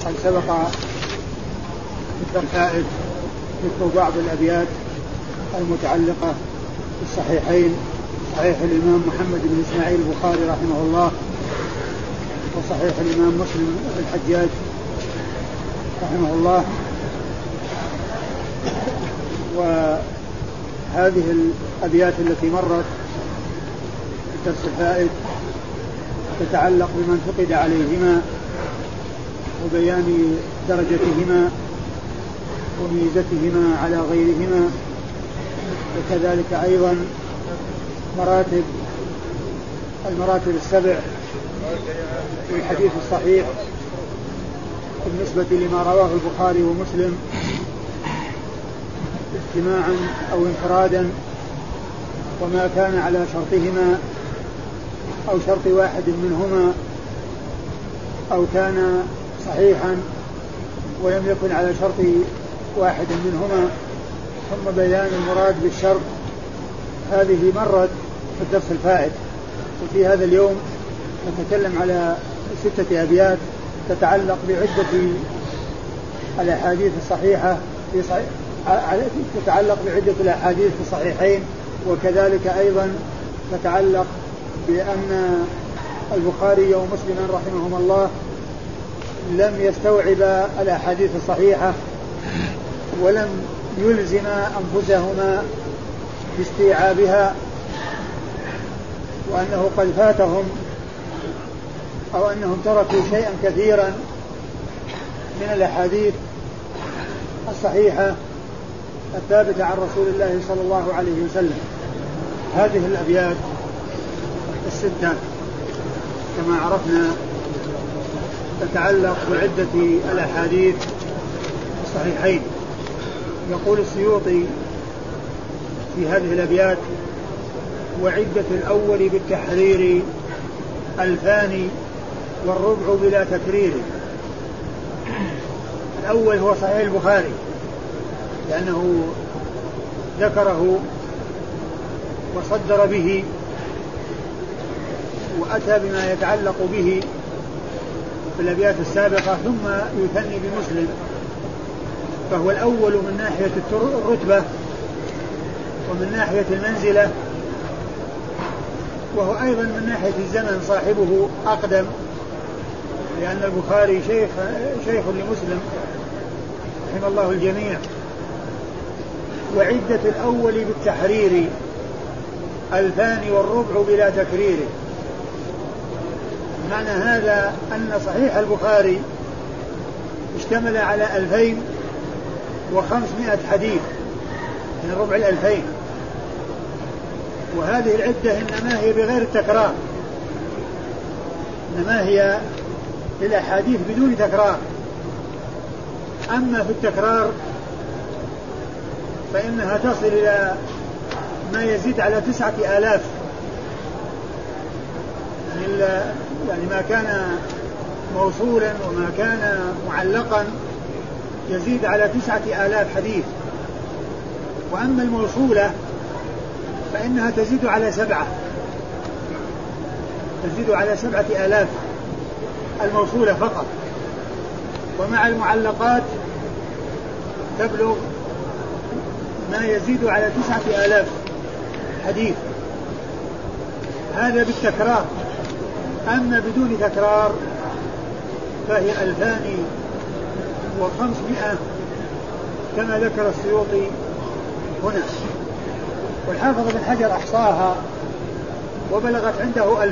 وقد سبق ذكر الفائد ذكر بعض الأبيات المتعلقة بالصحيحين، صحيح الإمام محمد بن إسماعيل البخاري رحمه الله وصحيح الإمام مسلم بن الحجاج رحمه الله. وهذه الأبيات التي مرت في الدرس الفائت تتعلق بمن فقد عليهما وبيان درجتهما وميزتهما على غيرهما، وكذلك أيضا المراتب السبع في الحديث الصحيح بالنسبة لما رواه البخاري ومسلم اجتماعا أو انفرادا، وما كان على شرطهما أو شرط واحد منهما أو كان صحيحا ولم يكن على شرط واحد منهما، ثم بيان المراد بالشرط. هذه مرت في الدرس الفائت، وفي هذا اليوم نتكلم على 6 أبيات تتعلق بعدة الأحاديث الصحيحة تتعلق بعدة الأحاديث في الصحيحين، وكذلك أيضا تتعلق بأن البخاري ومسلم رحمهما الله لم يستوعب الأحاديث الصحيحة ولم يلزم أنفسهما باستيعابها، وأنه قد فاتهم أو أنهم تركوا شيئا كثيرا من الأحاديث الصحيحة الثابتة عن رسول الله صلى الله عليه وسلم. هذه الأبيات 6 كما عرفنا تتعلق بعدة الأحاديث الصحيحين. يقول السيوطي في هذه الأبيات: وعدة الأول بالتحرير 2000 والربع بلا تكرير. الأول هو صحيح البخاري لأنه ذكره وصدر به وأتى بما يتعلق به في الأبيات السابقة، ثم يثني بمسلم، فهو الأول من ناحية الرتبة ومن ناحية المنزلة، وهو أيضا من ناحية الزمن صاحبه أقدم، لأن البخاري شيخ لمسلم رحمه الله الجميع. وعدة الأول بالتحرير 2000 والربع بلا تكرير. معنى هذا أن صحيح البخاري اشتمل على 2500 حديث من ربع 2000، وهذه العدة إنما هي بغير التكرار، إنما هي للأحاديث بدون تكرار. أما في التكرار فإنها تصل إلى ما يزيد على 9000، يعني ما كان موصولا وما كان معلقا يزيد على 9000 حديث. وأما الموصولة فإنها تزيد على 7، تزيد على 7000 الموصولة فقط، ومع المعلقات تبلغ ما يزيد على 9000 حديث. هذا بالتكرار. أما بدون تكرار فهي 2500 كما ذكر السيوطي هنا. والحافظ بن حجر أحصاها وبلغت عنده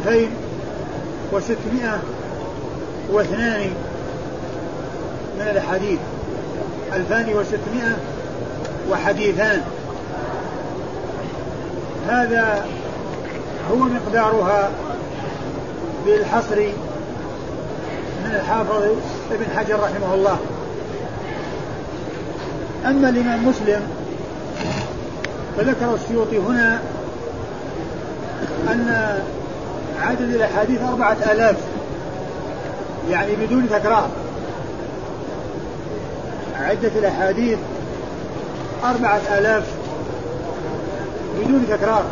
2602 من الحديث، 2600 وحديثان. هذا هو مقدارها بالحصر من الحافظ ابن حجر رحمه الله. أما الإمام مسلم فذكر السيوطي هنا أن عدد الأحاديث 4000، يعني بدون تكرار. عدة الأحاديث 4000 بدون تكرار.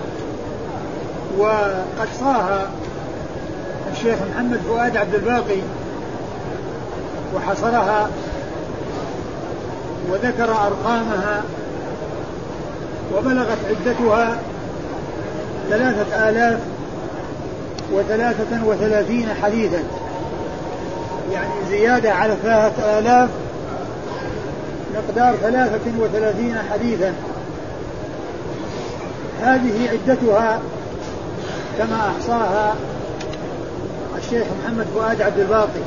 وقد صاها الشيخ محمد فؤاد عبد الباقي وحصرها وذكر أرقامها، وبلغت عدتها 3033 حديثا، يعني زيادة على 3000 مقدار 33 حديثا. هذه عدتها كما أحصاها الشيخ محمد فؤاد عبد الباقي.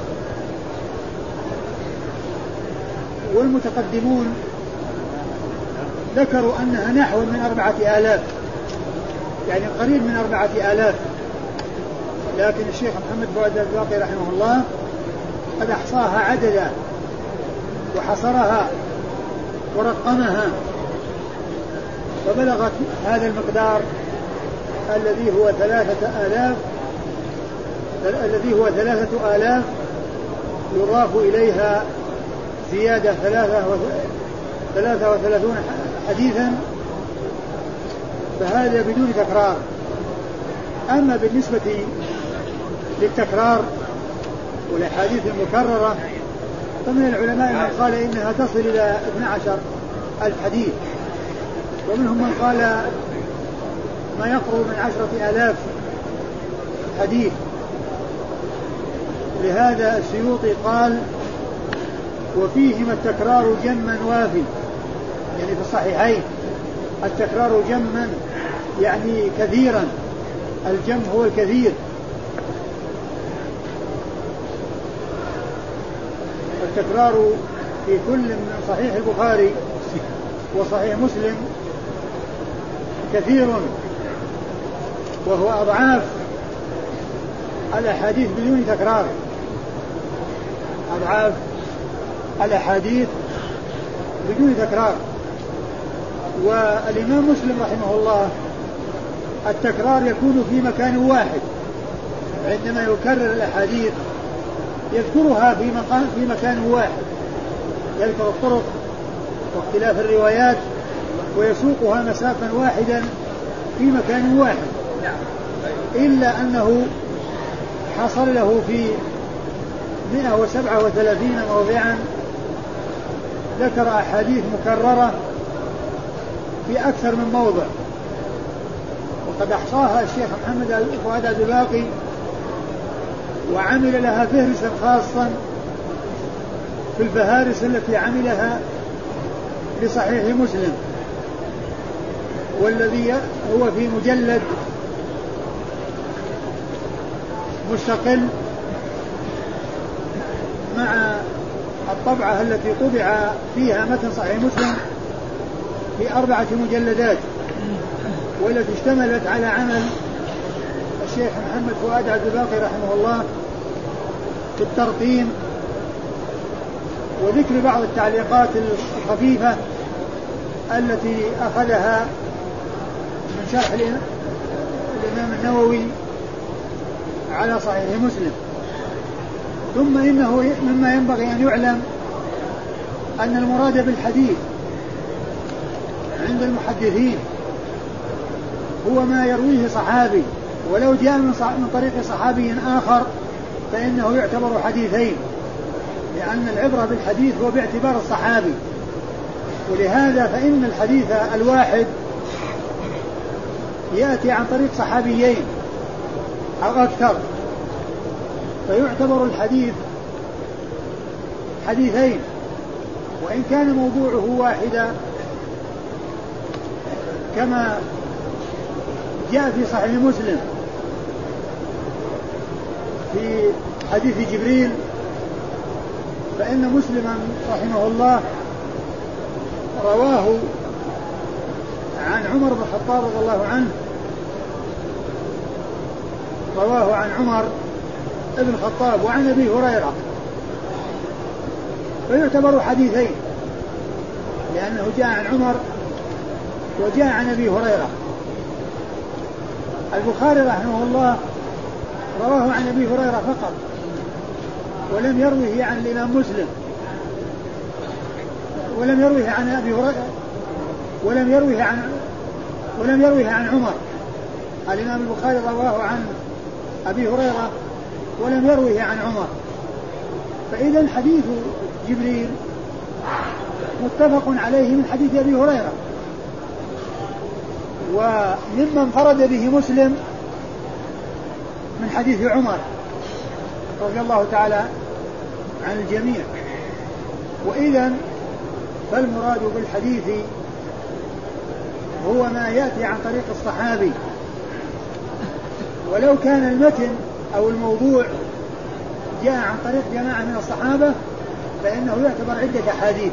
والمتقدمون ذكروا أنها نحو من 4000، يعني قريب من 4000، لكن الشيخ محمد فؤاد عبد الباقي رحمه الله قد أحصاها عددا وحصرها ورقمها، فبلغت هذا المقدار الذي هو 3000 يضاف إليها زيادة 33 حديثا، فهذا بدون تكرار. أما بالنسبة للتكرار والأحاديث المكررة فمن العلماء من قال إنها تصل إلى 12,000 حديث، ومنهم من قال ما يقرب من 10,000 حديث. لهذا السيوطي قال وفيهما التكرار جما وافي، يعني في الصحيحين التكرار جما يعني كثيرا، الجم هو الكثير. التكرار في كل من صحيح البخاري وصحيح مسلم كثير، وهو أضعاف الأحاديث بدون تكرار، أضعاف الأحاديث بدون تكرار. والإمام مسلم رحمه الله التكرار يكون في مكان واحد، عندما يكرر الأحاديث يذكرها في مكان واحد، يذكر الطرق واختلاف الروايات ويسوقها مسافا واحدا في مكان واحد، إلا أنه حصل له في 137 موضعا ذكر أحاديث مكررة في أكثر من موضع، وقد أحصاها الشيخ محمد فؤاد عبد الباقي وعمل لها فهرسا خاصا في الفهارس التي عملها لصحيح مسلم، والذي هو في مجلد مستقل مع الطبعة التي طبع فيها متن صحيح مسلم في 4 مجلدات، والتي اشتملت على عمل الشيخ محمد فؤاد عبد الباقي رحمه الله في الترقيم وذكر بعض التعليقات الخفيفة التي أخذها من شرح الإمام النووي على صحيح مسلم. ثم إنه مما ينبغي أن يعلم أن المراد بالحديث عند المحدثين هو ما يرويه صحابي، ولو جاء من طريق صحابي آخر فإنه يعتبر حديثين، لأن العبرة بالحديث هو باعتبار الصحابي. ولهذا فإن الحديث الواحد يأتي عن طريق صحابيين أو أكثر، فيعتبر الحديث حديثين، وإن كان موضوعه واحدا كما جاء في صحيح مسلم في حديث جبريل، فإن مسلما رحمه الله رواه عن عمر بن الخطاب رضي الله عنه، رواه عن عمر ابن الخطاب وعن أبي هريرة، فيعتبر حديثين لأنه جاء عن عمر وجاء عن أبي هريرة. البخاري رحمه الله رواه عن أبي هريرة فقط، ولم يروه عن الإمام مسلم، ولم يروه عن أبي هريرة، ولم يروه عن عمر. الإمام البخاري رواه عن أبي هريرة ولم يروه عن عمر. فإذا حديث جبريل متفق عليه من حديث أبي هريرة، وممن انفرد به مسلم من حديث عمر رضي الله تعالى عن الجميع. وإذا فالمراد بالحديث هو ما يأتي عن طريق الصحابي، ولو كان المتن أو الموضوع جاء عن طريق جماعة من الصحابة فإنه يعتبر عدة أحاديث.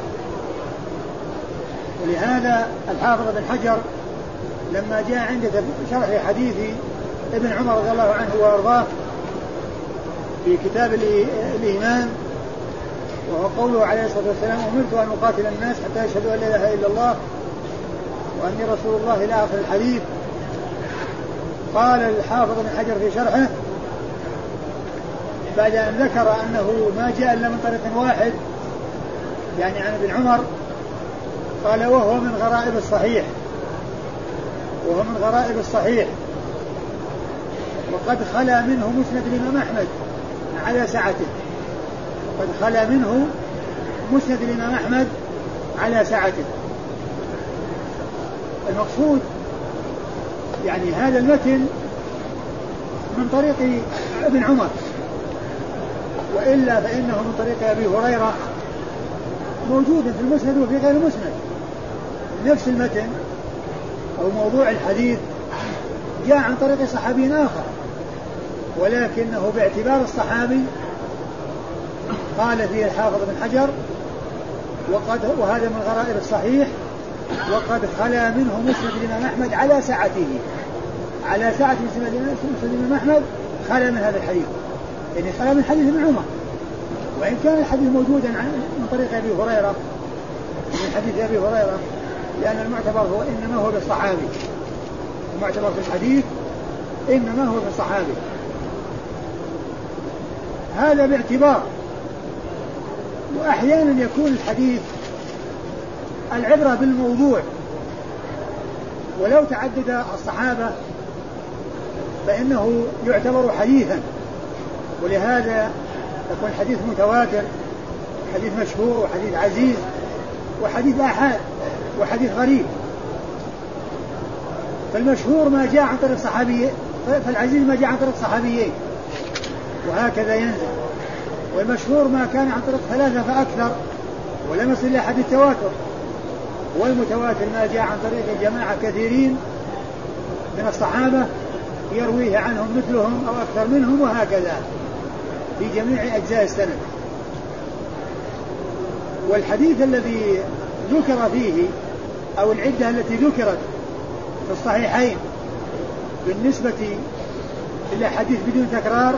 ولهذا الحافظ بن حجر لما جاء عند شرح حديث ابن عمر رضي الله عنه وارضاه في كتاب الإيمان، وهو قوله عليه الصلاة والسلام: أمرت أن أقاتل الناس حتى يشهدوا أن لا إله إلا الله وأني رسول الله إلى آخر الحديث. قال الحافظ بن حجر في شرحه بعد أن ذكر أنه ما جاء إلا من طريق واحد يعني عن ابن عمر، قال: وهو من غرائب الصحيح، وهو من غرائب الصحيح، وقد خلا منه مسند الإمام أحمد على سعته، قد خلا منه مسند الإمام أحمد على سعته. المقصود يعني هذا المتن من طريق ابن عمر، وإلا فإنه من طريق أبي هريرة موجود في المسند وفي غير المسند. نفس المتن أو موضوع الحديث جاء عن طريق صحابي آخر، ولكنه باعتبار الصحابي قال فيه الحافظ بن حجر: وهذا من غرائب الصحيح، وقد خلا منه مسند الإمام أحمد على سعته، على سعة مسند الإمام أحمد خلا من هذا الحديث، يعني خلا من حديث ابن عمر، وإن كان الحديث موجودا من طريق أبي هريرة، من حديث أبي هريرة، لأن المعتبر هو إنما هو بالصحابي، المعتبر في الحديث إنما هو بالصحابي. هذا باعتبار. وأحيانا يكون الحديث العبرة بالموضوع، ولو تعدد الصحابة فإنه يعتبر حديثا، ولهذا يكون حديث متواتر، حديث مشهور، وحديث عزيز، وحديث آحاد، وحديث غريب. فالمشهور ما جاء عن طريق صحابي، فالعزيز ما جاء عن طريق صحابيين، وهكذا ينزل. والمشهور ما كان عن طريق ثلاثة فأكثر ولم يصل إلى حد التواتر. والمتواتر ما جاء عن طريق جماعة كثيرين من الصحابة يرويه عنهم مثلهم أو أكثر منهم، وهكذا في جميع أجزاء السند. والحديث الذي ذكر فيه أو العدة التي ذكرت في الصحيحين بالنسبة إلى حديث بدون تكرار،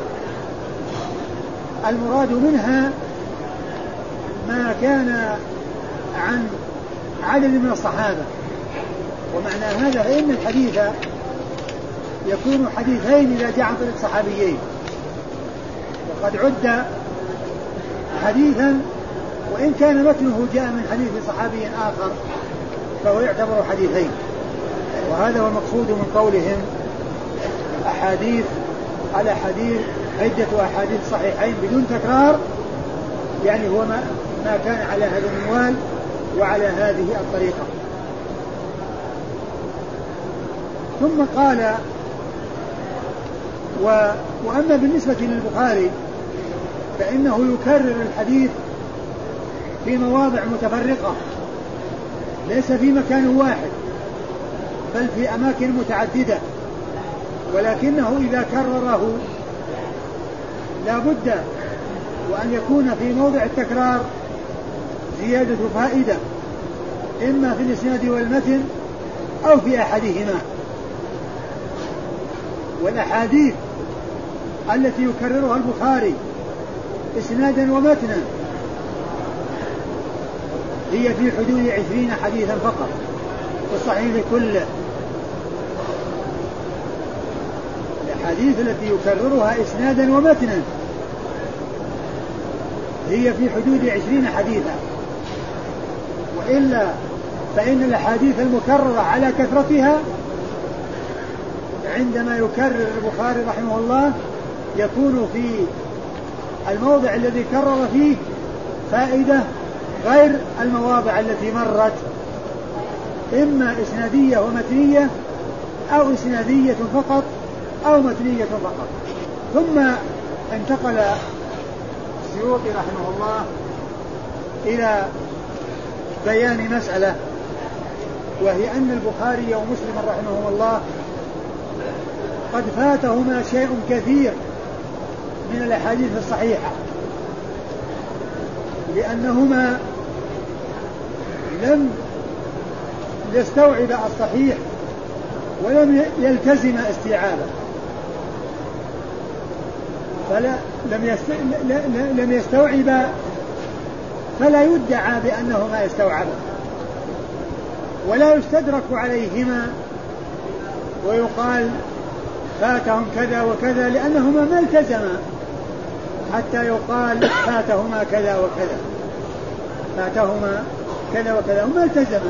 المراد منها ما كان عن عدد من الصحابة. ومعنى هذا فإن الحديث يكون حديثين إذا جاء عن طريق صحابيين، وقد عد حديثا وإن كان متنه جاء من حديث صحابي آخر فهو يعتبر حديثين. وهذا هو المقصود من قولهم أحاديث على حديث، عدة أحاديث صحيحين بدون تكرار، يعني هو ما كان على هذا المنوال وعلى هذه الطريقة. ثم قال: وأما بالنسبة للبخاري فإنه يكرر الحديث في مواضع متفرقة، ليس في مكان واحد بل في أماكن متعددة، ولكنه إذا كرره لا بد وأن يكون في موضع التكرار زيادة فائدة، إما في الإسناد والمتن أو في أحدهما. والأحاديث التي يكررها البخاري إسنادا ومتنا هي في حدود 20 حديثا فقط في الصحيح كله. الأحاديث التي يكررها إسنادا ومتنا هي في حدود 20 حديثا، وإلا فإن الأحاديث المكررة على كثرتها عندما يكرر البخاري رحمه الله يكون في الموضع الذي كرر فيه فائدة غير المواضع التي مرت، إما إسنادية ومتنية أو إسنادية فقط أو متنية فقط. ثم انتقل السيوطي رحمه الله إلى بيان مسألة، وهي أن البخاري ومسلم رحمهم الله قد فاتهما شيء كثير من الأحاديث الصحيحة، لأنهما لم يستوعب الصحيح ولم يلتزم استيعابه، لم يستوعب، فلا يدعى بأنهما يستوعبا، ولا يستدرك عليهما ويقال فاتهم كذا وكذا، لأنهما ما التزما حتى يقال فاتهما كذا وكذا، فاتهما كذا وكذا، وما التزما،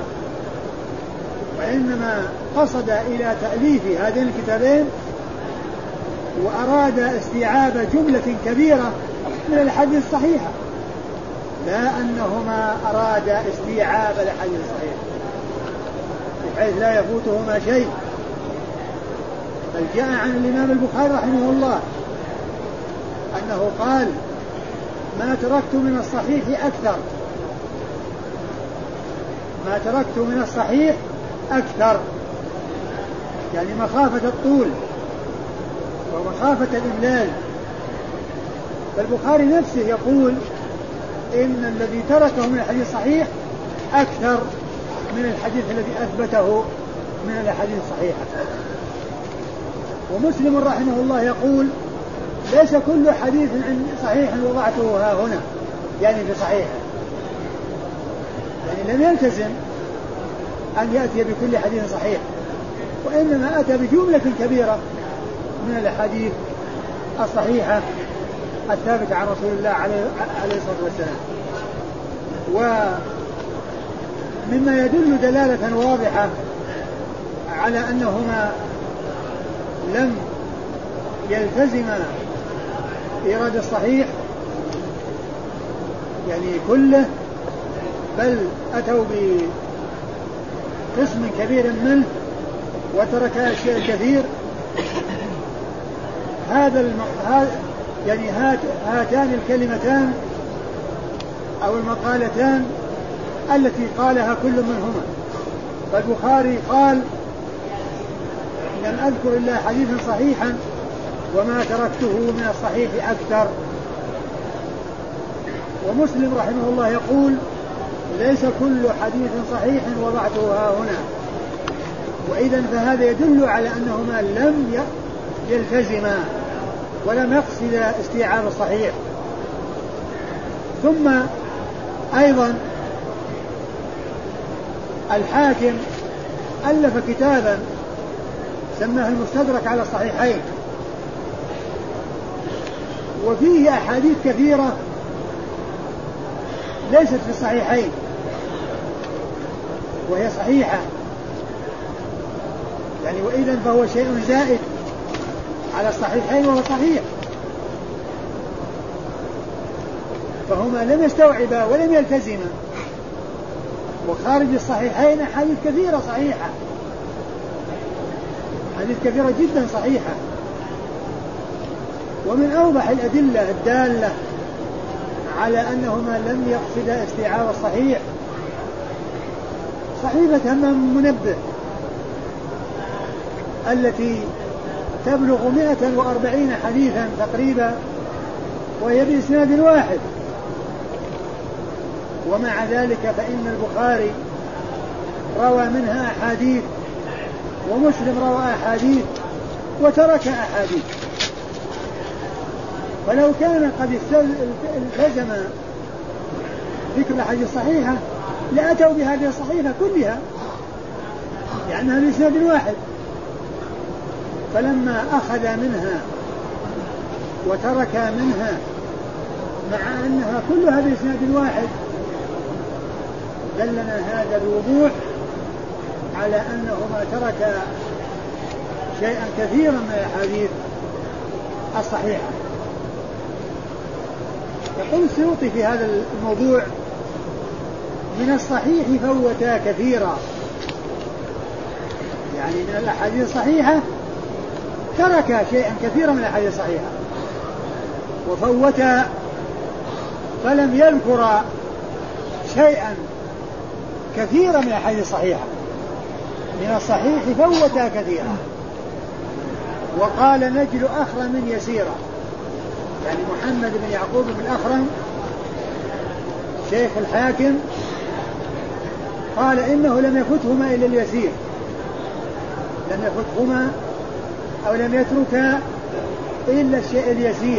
وإنما قصد إلى تأليف هذين الكتابين وأراد استيعاب جملة كبيرة من الحديث الصحيحة، لا أنهما أراد استيعاب الحديث الصحيح بحيث لا يفوتهما شيء. بل جاء عن الإمام البخاري رحمه الله أنه قال ما تركت من الصحيح أكثر، ما تركت من الصحيح أكثر، يعني مخافة الطول ومخافة الإملال. فالبخاري نفسه يقول إن الذي تركه من الحديث الصحيح أكثر من الحديث الذي أثبته من الأحاديث الصحيحة. ومسلم رحمه الله يقول ليس كل حديث صحيح وضعته ها هنا، يعني في صحيحه، يعني لم يلتزم أن يأتي بكل حديث صحيح، وإنما أتى بجملة كبيرة من الأحاديث الصحيحة الثابتة عن رسول الله عليه الصلاة والسلام. ومما يدل دلالة واضحة على أنهما لم يلتزما إيراد الصحيح يعني كله، بل أتوا بقسم كبير منه وترك أشياء كثير. يعني هاتان الكلمتان أو المقالتان التي قالها كل منهما. فالبخاري قال لم أذكر إلا حديثا صحيحا وما تركته من الصحيح أكثر. ومسلم رحمه الله يقول ليس كل حديث صحيح وضعته ها هنا. وإذا فهذا يدل على أنهما لم يلتزما ولم يقصد استيعاب الصحيح. ثم أيضا الحاكم ألف كتابا سماه المستدرك على الصحيحين، وفيه أحاديث كثيرة ليست في الصحيحين وهي صحيحة، يعني وإذا فهو شيء زائد على الصحيحين وهو صحيح، فهما لم يستوعبا ولم يلتزما. وخارج الصحيحين أحاديث كثيرة صحيحة، أحاديث كثيرة جدا صحيحة. ومن أوضح الأدلة الدالة على أنهما لم يقصدا استيعاب الصحيح صحيفة همام منبه التي تبلغ 140 حديثا تقريبا، وهي بإسناد واحد، ومع ذلك فإن البخاري روى منها أحاديث ومسلم روى أحاديث وترك أحاديث. فلو كان قد التزم ذكر الأحاديث الصحيحة لأتوا بهذه الصحيحة كلها لأنها بإسناد واحد، فلما أخذ منها وترك منها مع أنها كلها بإسناد واحد دلنا هذا بوضوح على أنهما ترك شيئا كثيرا من الأحاديث الصحيحة. يقول السيوطي في هذا الموضوع: من الصحيح فوتا كثيرا، يعني من الأحاديث الصحيحة ترك شيئا كثيرا من الأحاديث الصحيحة، وفوت فلم يذكر شيئا كثيرا من الأحاديث الصحيحة. من الصحيح فوتا كثيرا، وقال نجل أخرم يسيرا، يعني محمد بن يعقوب بن أخرم شيخ الحاكم قال إنه لم يفتهما إلا اليسير، لم يفتهما أو لم يتركا إلا الشيء اليسير،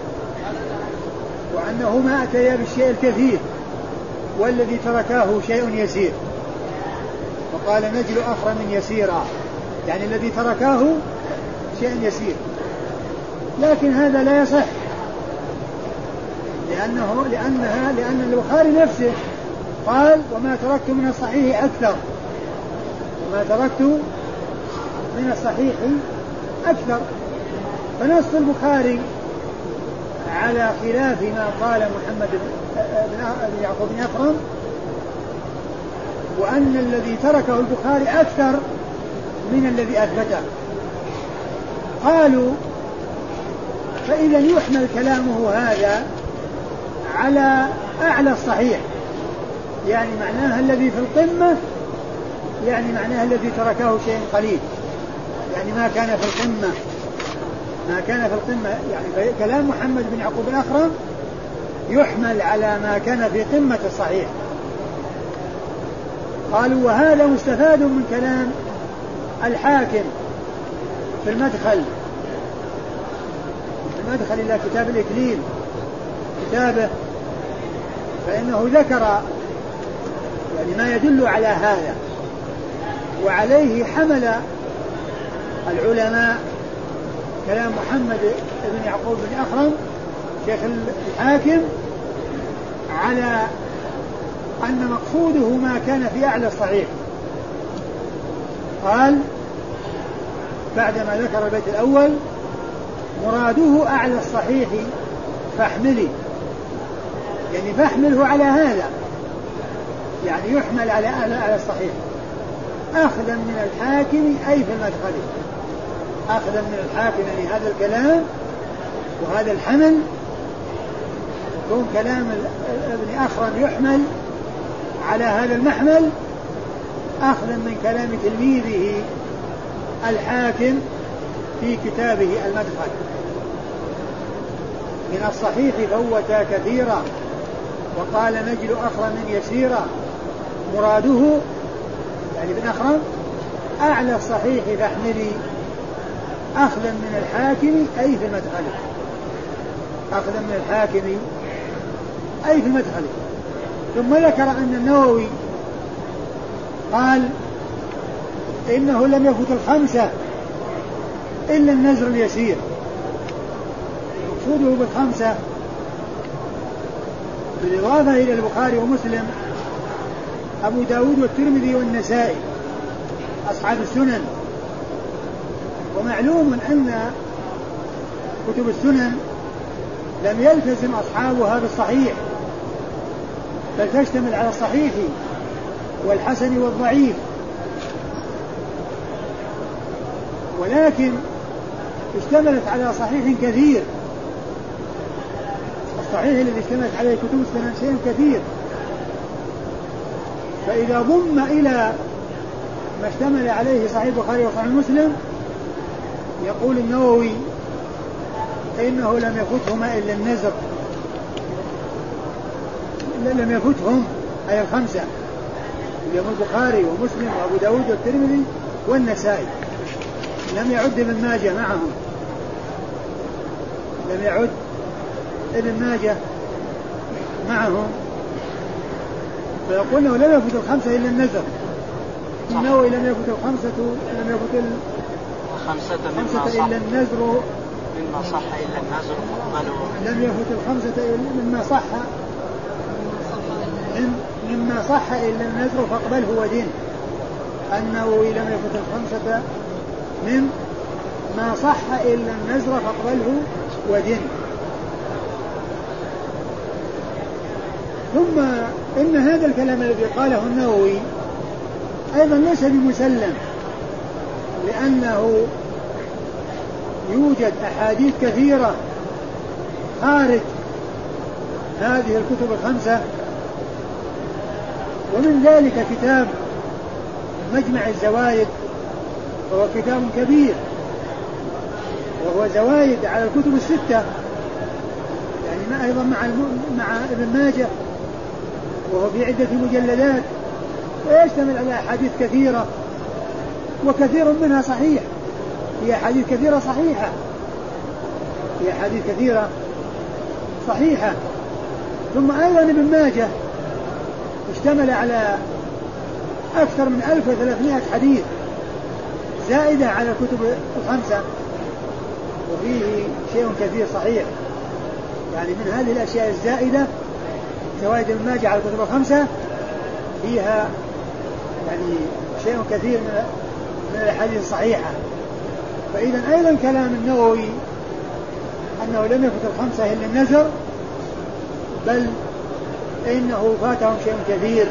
وأنهما أتيا بالشيء الكثير والذي تركاه شيء يسير. وقال نجل أخرم يسيرا، يعني الذي تركاه شيء يسير. لكن هذا لا يصح، لأن البخاري نفسه قال: وما تركت من الصحيح أكثر، وما تركت من الصحيح أكثر. فنص البخاري على خلاف ما قال محمد بن يعقوب بن أخرم، وأن الذي تركه البخاري أكثر من الذي أثبته. قالوا: فإذا يحمل كلامه هذا على أعلى الصحيح، يعني معناها الذي في القمة، يعني معناها الذي تركه شيء قليل، يعني ما كان في القمة، ما كان في القمة. يعني كلام محمد بن يعقوب بن أخرم يحمل على ما كان في قمة الصحيح. قالوا: وهذا مستفاد من كلام الحاكم في المدخل إلى كتاب الإكليل كتابه، فإنه ذكر يعني ما يدل على هذا، وعليه حمل العلماء كلام محمد بن يعقوب بن أخرم شيخ الحاكم على أن مقصوده ما كان في أعلى الصحيح. قال بعدما ذكر البيت الأول: مراده أعلى الصحيح فاحملي، يعني فاحمله على هذا، يعني يحمل على أعلى الصحيح أخذا من الحاكم، أي في المدخل أخذا من الحاكم، يعني هذا الكلام وهذا الحمل يكون كلام ابن أخرم يحمل على هذا المحمل أخذا من كلام تلميذه الحاكم في كتابه المدخل. من الصحيح فوتا كثيرا، وقال نجل أخرم يسيرا، مراده يعني ابن أخرم أعلى الصحيح فاحملي أخذا من الحاكم، أي في المدخل، أخذا من الحاكم أي في المدخل. ثم ذكر أن النووي قال إنه لم يفت الخمسة إلا النزر اليسير. مقصوده بالخمسة بالإضافة إلى البخاري ومسلم أبو داود والترمذي والنسائي أصحاب السنن. ومعلوم أن كتب السنن لم يلتزم أصحابها بالصحيح، بل تشتمل على الصحيح والحسن والضعيف، ولكن اشتملت على صحيح كثير. الصحيح الذي اشتملت عليه كتب السنن شيء كثير، فإذا ضم إلى ما اشتمل عليه صحيح البخاري وصحيح مسلم يقول النووي إنه لم يفتهما إلا النزر، لم يفتهم أي الخمسة اللي هم البخاري ومسلم وأبو داود والترمذي والنسائي، لم يعد ابن ماجه معهم، لم يعد ابن ماجه معهم، فيقول انه لم يفت الخمسة الا النزر. النووي لم يفت الخمسة الا النزر، مما صح الا النزر فاقبله. لم يفت الخمسة مما صح الا النزر فاقبله ودين. النووي لم يفت الخمسة مما صح الا النزر فاقبله ودين. ثم إن هذا الكلام الذي قاله النووي أيضا ليس بمسلم، لأنه يوجد أحاديث كثيرة خارج هذه الكتب الخمسة، ومن ذلك كتاب مجمع الزوائد، وهو كتاب كبير، وهو زوائد على الكتب الستة، يعني أيضا مع ابن ماجه، وهو في عدة مجلدات، ويشتمل على أحاديث كثيرة، وكثير منها صحيح، هي أحاديث كثيرة صحيحة، هي أحاديث كثيرة صحيحة. ثم أيضا ابن ماجه اشتمل على أكثر من 1300 حديث زائدة على الكتب الخمسة، وفيه شيء كثير صحيح، يعني من هذه الأشياء الزائدة زوائد ابن ماجه على الكتب الخمسة فيها يعني شيء كثير من الأحاديث الصحيحة. فإذا أيضا كلام النووي أنه لم يفت الخمسة إلا النذر، بل إنه فاتهم شيء كثير،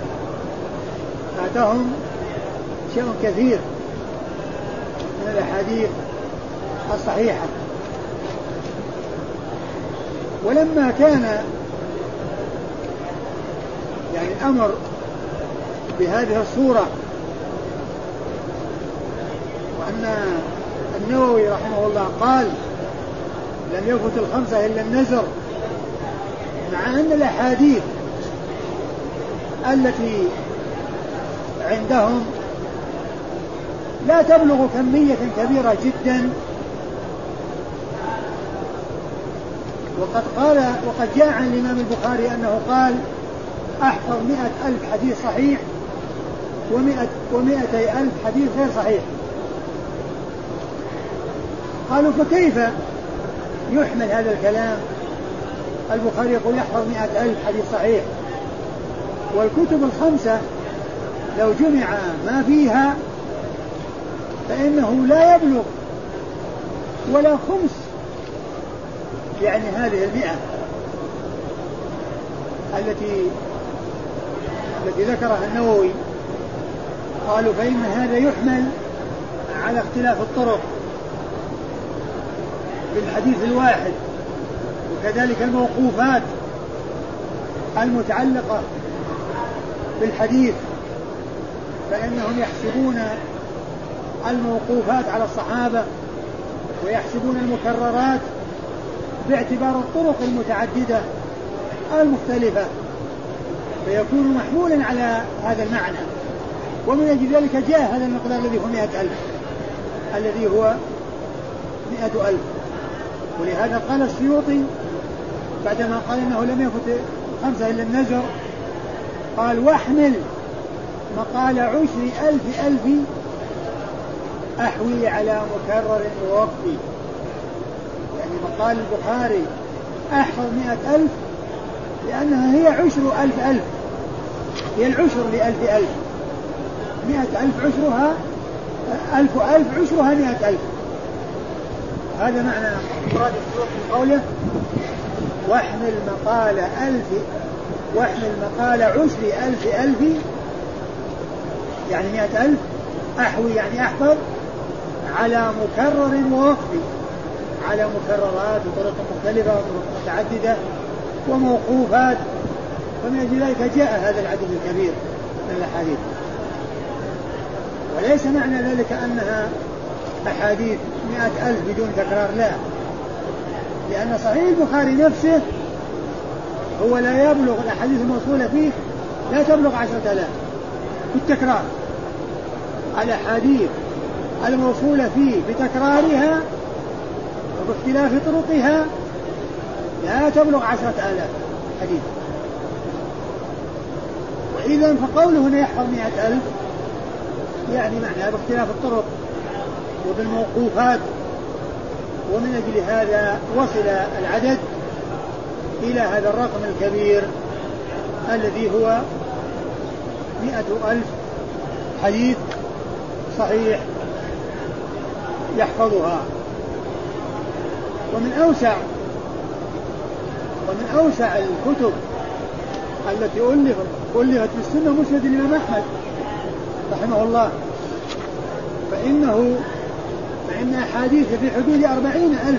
فاتهم شيء كثير من الأحاديث الصحيحة. ولما كان يعني الأمر بهذه الصورة، وأن النووي رحمه الله قال لم يفت الخمسة إلا النذر، مع أن الأحاديث التي عندهم لا تبلغ كمية كبيرة جدا، وقد جاء عن الإمام البخاري أنه قال أحفظ 100,000 حديث صحيح و200,000 حديث غير صحيح. قالوا فكيف يحمل هذا الكلام؟ البخاري يقول يحفظ 100,000 حديث صحيح، والكتب الخمسة لو جمع ما فيها فإنه لا يبلغ ولا خمس يعني هذه 100 التي ذكرها النووي. قالوا فإن هذا يحمل على اختلاف الطرق بالحديث الواحد، وكذلك الموقوفات المتعلقة بالحديث، فإنهم يحسبون الموقوفات على الصحابة ويحسبون المكررات باعتبار الطرق المتعددة المختلفة، فيكون محمولا على هذا المعنى. ومن أجل ذلك جاء هذا المقدار الذي هو 100,000 الذي هو 100,000. ولهذا قال السيوطي بعدما قال إنه لم يفت خمسة إلا النذر، قال واحمل مقال 10,000 أحوي على مكرر ووقفي. يعني مقال البخاري أحفظ 100,000 لأنها هي 10,000 هي العشر ل1,000 100,000 عشرها 1,000 عشرها 100,000. هذا معنى مراد السيوطي في قوله واحمل مقال 10,000 يعني 100,000 أحوي يعني أحفظ على مكرر ووقفي، على مكررات وطرق مختلفة وطرق متعددة وموقوفات. فمن أجل ذلك جاء هذا العدد الكبير من الأحاديث. وليس معنى ذلك أنها أحاديث 100,000 بدون تكرار، لا، لأن صحيح البخاري نفسه هو لا يبلغ الأحاديث الموصولة فيه لا تبلغ 10,000 بالتكرار. الأحاديث الموصولة فيه بتكرارها وباختلاف طرقها لا تبلغ 10,000 حديث. وإذا فقوله هنا يحفظ 100,000 يعني معناه باختلاف الطرق وبالموقوفات. ومن أجل هذا وصل العدد إلى هذا الرقم الكبير الذي هو 100,000 حديث صحيح يحفظها. ومن أوسع الكتب التي ألفت في السنة مسند الإمام أحمد رحمه الله، فإن أحاديث في حدود 40,000،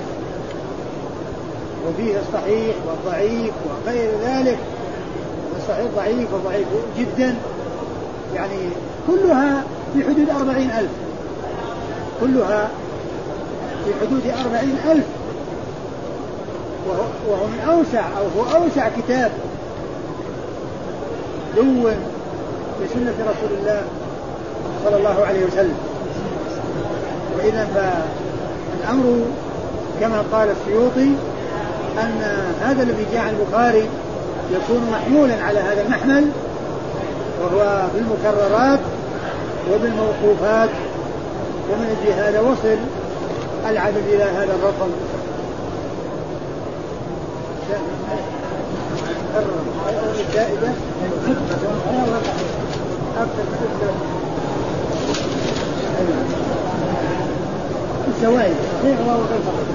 وفيه الصحيح والضعيف وغير ذلك، الصحيح ضعيف وضعيف جدا، يعني كلها في حدود 40,000، كلها في حدود 40,000، وهو من أوسع أو هو أوسع كتاب دون في سنة رسول الله صلى الله عليه وسلم. وإذا فالأمر كما قال السيوطي أن هذا الذي جاء عن البخاري يكون محمولا على هذا المحمل، وهو بالمكررات وبالموقوفات، ومن أجل هذا وصل العدد إلى هذا الرقم. الزائدة أكثر من الزوائد صحيح وهو غير صحيح.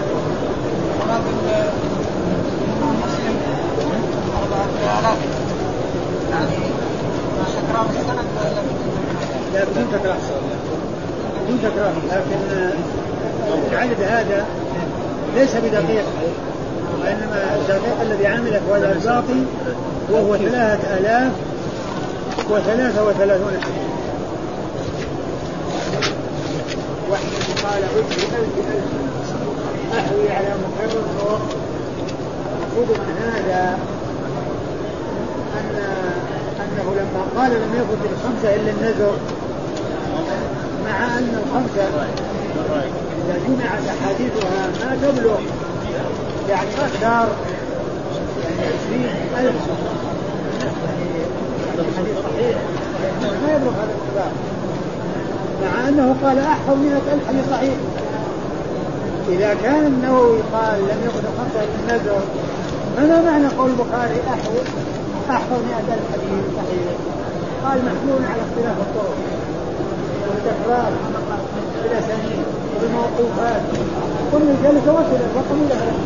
مسلم 4,000 يعني تكرار السند ولا لا بدون تكرار، بدون تكرار، لكن العدد هذا ليس بدقيق، وإنما الدقيق الذي عمله هذا الباقي وهو 3,033 حديث. واحد قال عد 1,000 أحوي على مكرر فوق. المقصود من هذا أنه لما قال لم يكن الخمسة إلا النذر، مع أن الخمسة إذا جمعت أحاديثها ما تبلغ يعني أكثر يعني 20,000 حديث صحيح، ما يبلغ هذا المقدار، مع أنه قال أحفظ 100,000 حديث صحيح. إذا كان النووي قال لم يكن الخمسة إلا النذر، فما معنى قول البخاري أحفظ 100,000 حديث صحيح؟ قال محمول على اختلاف الطرق والتكرار بالأسانيد والموقوفات، ومن ذلك وصل الرقم إلى هذا.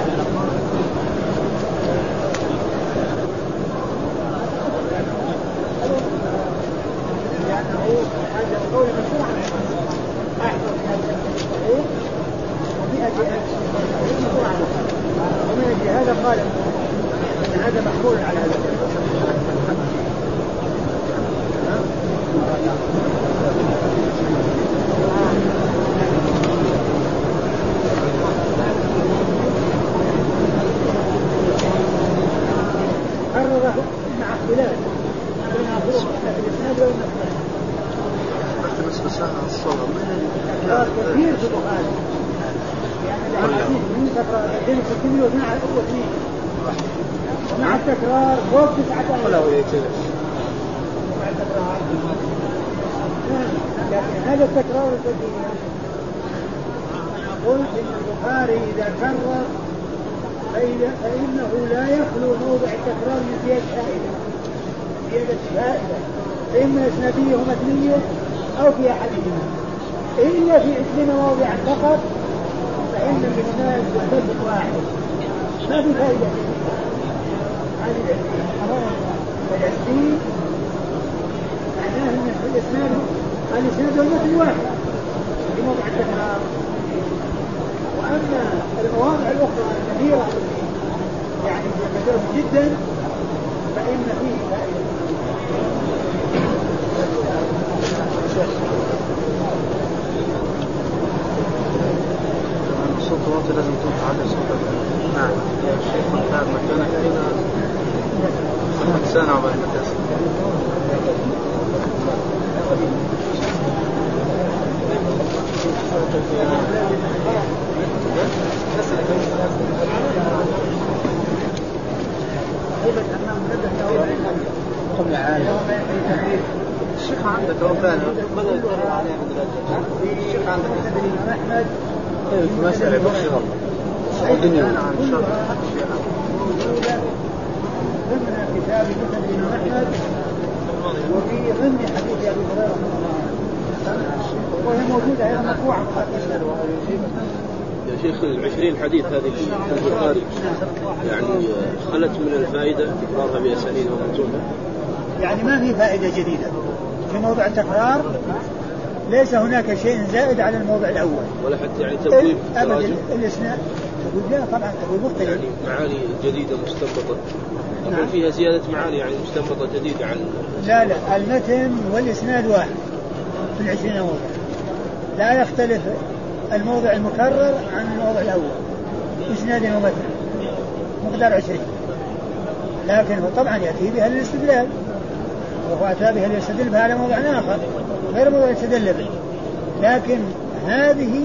لأنه هذا القول مشروع أحفظ 100,000 صحيح و100,000 مشروع، ومن أجل هذا قال أن هذا محمول على هذا. قرره مع اختلاف بين أفروق الإسناد والنقل. بالنسبة لساعة الصلاة تكرار كثير في البخاري، يعني الحديث من تكرار بين 602 مع التكرار فوق 9,000 مع التكرار. لكن هذا التكرار الكثير أقول إن البخاري إذا كرر فإنه لا يخلو موضع التكرار من زيادة فائدة، إما إسنادية ومتنية أو في أحدهما، إلا في 20 موضعا فقط فإن الإسناد يختلف واحد ما في فائدة. هذه العشرين معناه أن الإسناد والمتن واحد في موضع التكرار. وأما المواضع الأخرى الكثيرة يعني كثيرة جدا فإن فيه فائدة. الصوت واطي لازم تنفع على صوتك. نعم يا شيخ مكان مكانك هنا سنة وبعد تسنة. الشيخ عندك هو فعلا بدأ يتكلم عليه من رجل. الشيخ عندك أحمد في مسألة بس غلط الدنيا عن شر ضمن كتاب مسند الإمام أحمد وفي ضمن حديث أبي هريرة وهي موجودة أيضا مرفوعة يا شيخ 20 حديث هذه في البخاري يعني خلت من الفائدة تكرارها بأسانيد ومتونة؟ يعني ما في فائدة جديدة في موضع التكرار، ليس هناك شيء زائد على الموضع الأول ولا حتى يعني تبويب أبدا. الإسناد لا طبعا تبويب مختلف، يعني معاني جديدة مستنبطة يكون فيها زيادة معاني يعني مستنبطة جديدة عن لا المتن والإسناد واحد في 20 موضع، لا يختلف الموضع المكرر عن الموضع الأول إسناد ومتن مقدار 20، لكن هو طبعا يأتي بها للاستدلال، وهو أتى بها ليستدل بها على موضع آخر غير موضع يستدل به، لكن هذه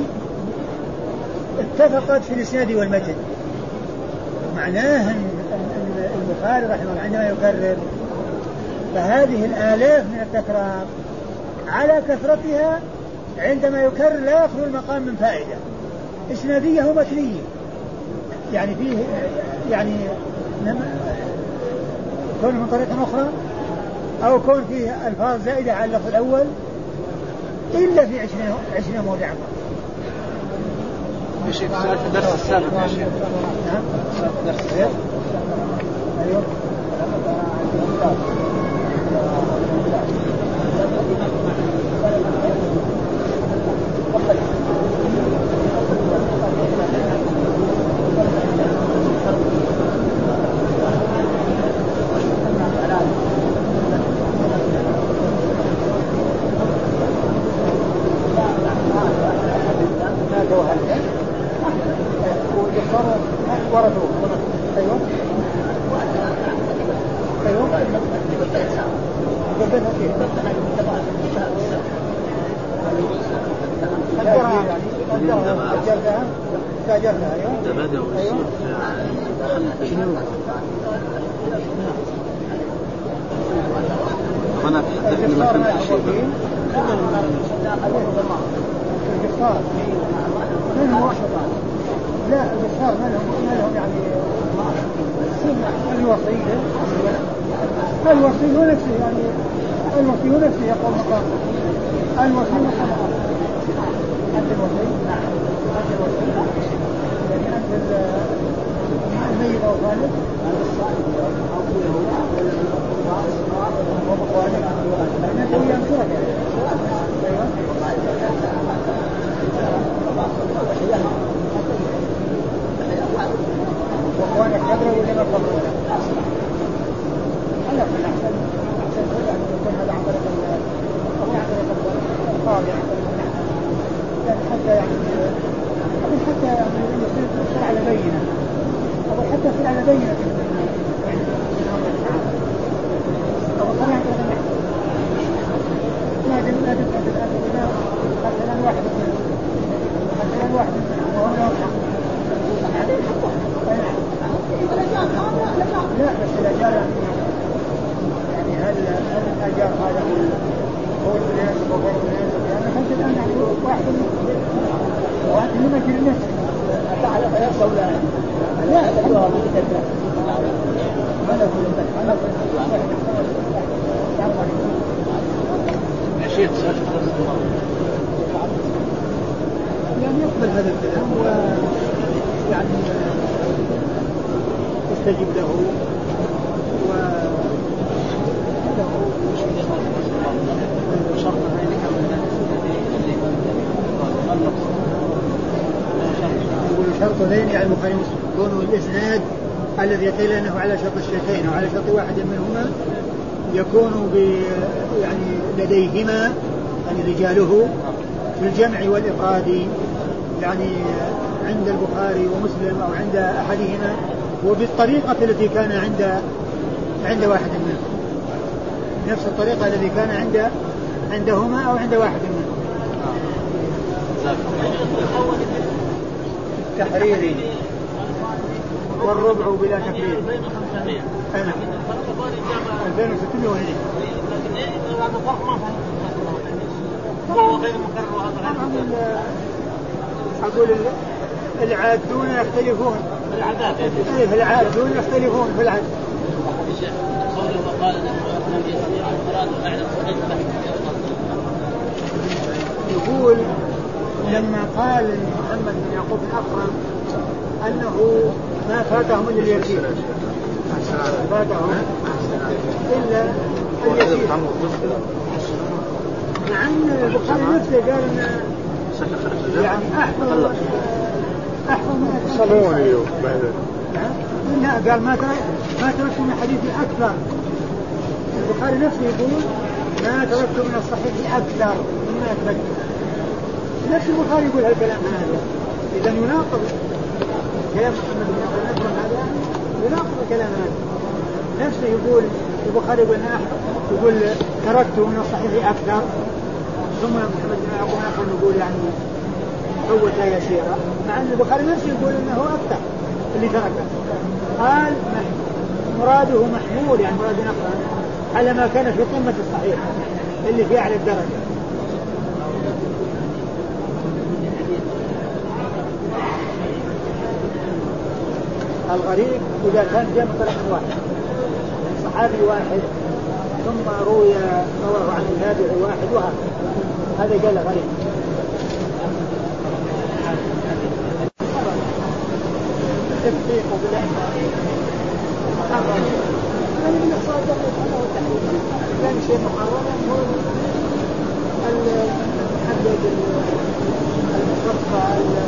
اتفقت في الإسناد والمتن. معناه أن البخاري رحمه الله عندما يكرر فهذه الآلاف من التكرار على كثرتها عندما يكرر لا يخلو المقام من فائدة إسنادية ومتنية، يعني فيه يعني كون من طريقة أخرى أو كون فيه ألفاظ زائدة على اللفظ الأول إلا في 20 موضعا. في درس السابق يا شيخ. نعم درس السابق. أيوه. لا البصار ما لهم يعني الوصي هو نفسه يعني الوصي هو نفسه يقوم مقام الوصي مقام أنت الوصي أنت الوصي يعني أنت الميت أو خالد ومقوالك أنت هو ينصرك وأخوانك كبروا ولا ما كبروا؟ هلا من أحسن يكون هذا عن طريق أو عن طريق القاضي عن طريق النحو، يعني حتى يعني يصير على بينة أو حتى يصير على بينة يعني أو طبعا عن طريق النحو لا تبقى الآن مثلا واحد وهو حق لا بس الأجار يعني هل الأجار هذا هو المناسب وغير المناسب؟ لأن خمسة الآن يعني واحد لما يجري النفس تعرف يا ولا لا أدوها بكتاب هذا هو يا شيخ يعني يقبل هذا الكلام ويعني يستجيب له شرط ذين يعني البخاري ومسلم كونه الإسناد الذي قيل أنه على شرط الشيخين أو على شرط واحد منهما يكون يعني لديهما يعني رجاله في الجمع والإفراد يعني عند البخاري ومسلم أو عند أحدهما وبالطريقة التي كان عند واحد منهم، نفس الطريقة التي كان عندهما أو عند واحد منهم. تحريري والربع بلا تكرير أنا 2600 وهني أقول العادون يختلفون العادون يختلفون في العد. يقول لما قال محمد بن يعقوب الأقرم أنه ما فاتهم إلا اليسير فاتهم إلا اليسير، مع أن البخاري نفسه قال أن يعني أحفظ من صلوني قال ما تركت من حديث أكثر. البخاري نفسه يقول ما تركت من الصحيح أكثر مما أتذكر. نفس البخاري يقول هالكلام هذا، إذا يناقض كلام محمد بن يعقوب هذا، يناقض الكلام هذا. نفسه يقول البخاري يقول تركت من الصحيح أكثر، ثم محمد بن يعقوب يقول يعني فوت يسيرا، مع أن البخاري نفسه يقول أنه أكثر اللي تركه. قال مراده محمول، يعني مراد نقرأ على ما كان في قمة الصحيح اللي في أعلى الدرجة. الغريب إذا كان جاء من طريق واحد، صحابي واحد ثم رواه عن تابعي واحد وهكذا، هذا قال غريب. التدقيق بالإحصاء يعني بالإحصاء الدقيق هذا هو التحقيق. كان شيء محرم هو المحدد المصفى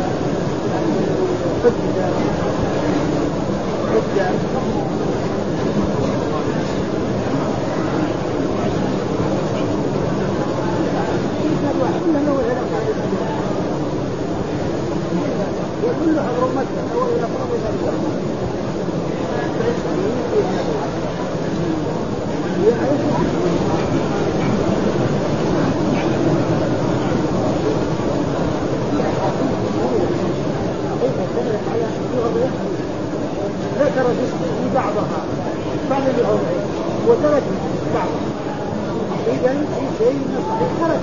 الحجة وكل حضر مكة أول إلى فرق ذكر في بعضها بعض الوضعين وترك بعضها، إذا في شيء ترك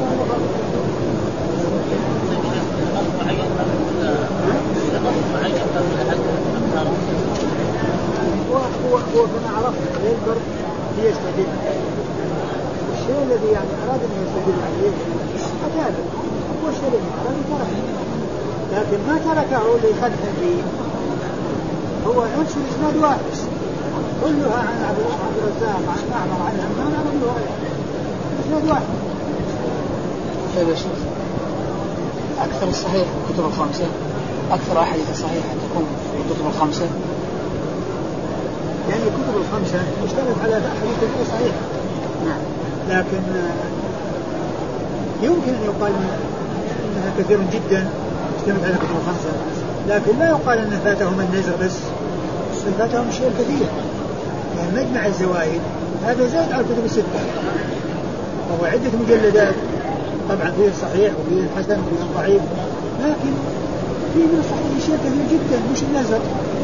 هو كما عرفنا يذكر ليستدل الشيء الذي يعني أراد أن يستدل عليه هذا هو الشيء الذي أراد تركه، لكن ما تركه لخدم فيه، هو نفس الإسناد واحد كلها عن عبد الرزاق عن معمر عن همام عن أبي هريرة، إسناد واحد. طيب يا شيخ، أكثر الصحيح الكتب الخمسة، أكثر أحاديث صحيحة تكون في الكتب الخمسة، يعني الكتب الخمسة مشتملة على أحاديث صحيحة، نعم، لكن يمكن أن يقال أنها كثير جدا مشتملة على الكتب الخمسة، لكن لا يقال أن فاتهم النزر بس فاتهم الشيء الكثير، يعني مجمع الزوائد هذا زاد على الكتب الستة، وهو عدة مجلدات، طبعا فيه الصحيح وفيه الحسن وفيه الضعيف، لكن فيه من الصحيح شيء كثير جدا مش النزر.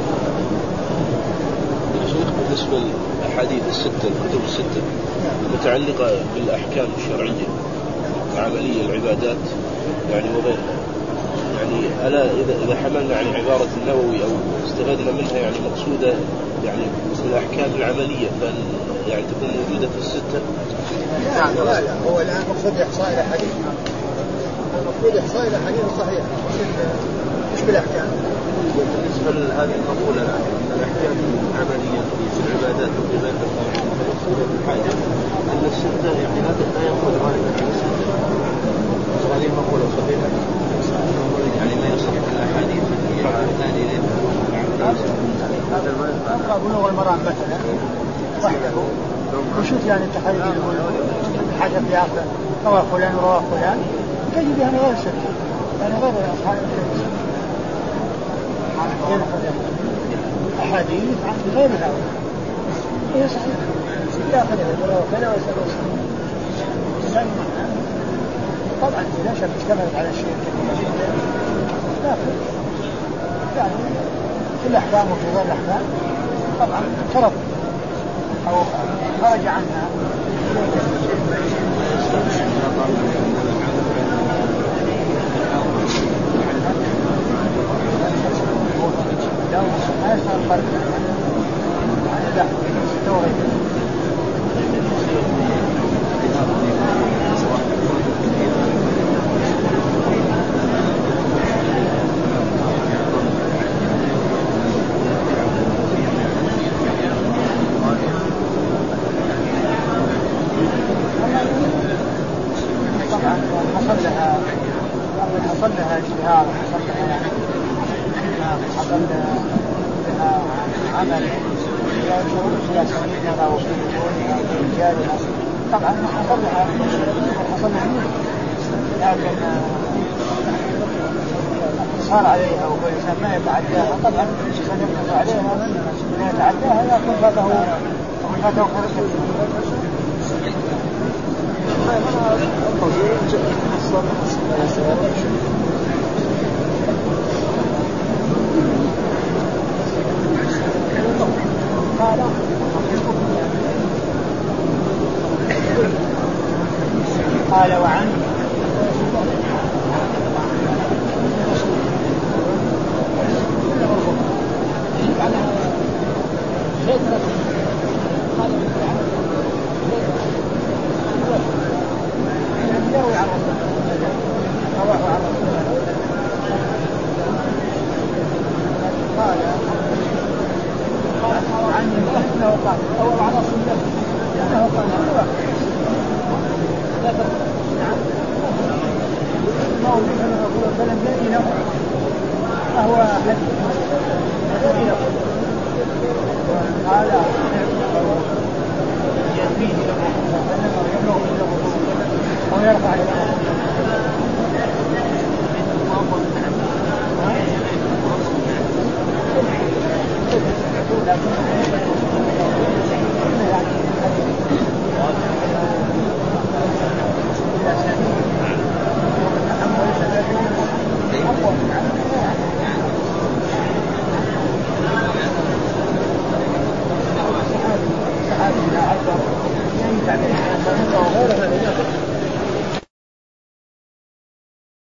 بالنسبة للأحاديث الستة الكتب الستة المتعلقة بالأحكام الشرعية العملية العبادات يعني وغيرها، يعني ألا إذا حملنا عن عبارة النووي أو استفدنا منها يعني مقصودة يعني الأحكام العملية يعني تكون موجودة في الستة؟ لا هو الآن مقصود إحصاء الأحاديث، المقصود إحصاء الأحاديث الصحيحة مش بالأحكام. بالنسبة لهذه المقولة الأحكام العملية في العبادات والعبادات المقصودة بالحاجة أن الستة يعني لا يأخذ غالبا عن الستة، هذه المقولة صحيحة يعني ما يصح الأحاديث هي ثاني هذا ما بلوغ المرام مثلا وحده وشوف يعني التحرير الحاجة في آخر رواه فلان ورواه فلان تجد يعني غير ستة، يعني غير أصحاب أحاديث عن غير هذا هي صحيحة لا خليها وكذا وسلم طبعا لا شك اشتملت على الشيء الكثير، لكن يعني في الأحكام وفي غير الأحكام طبعا ترك أو خرج عنها ما يصير فرق عن الدخل العمل طبعا حصلها لكن صار عليها وكل إنسان ما يتعداها طبعا الإنسان يقدر عليها من يتعداها يكون فاته فرصة. قال وعن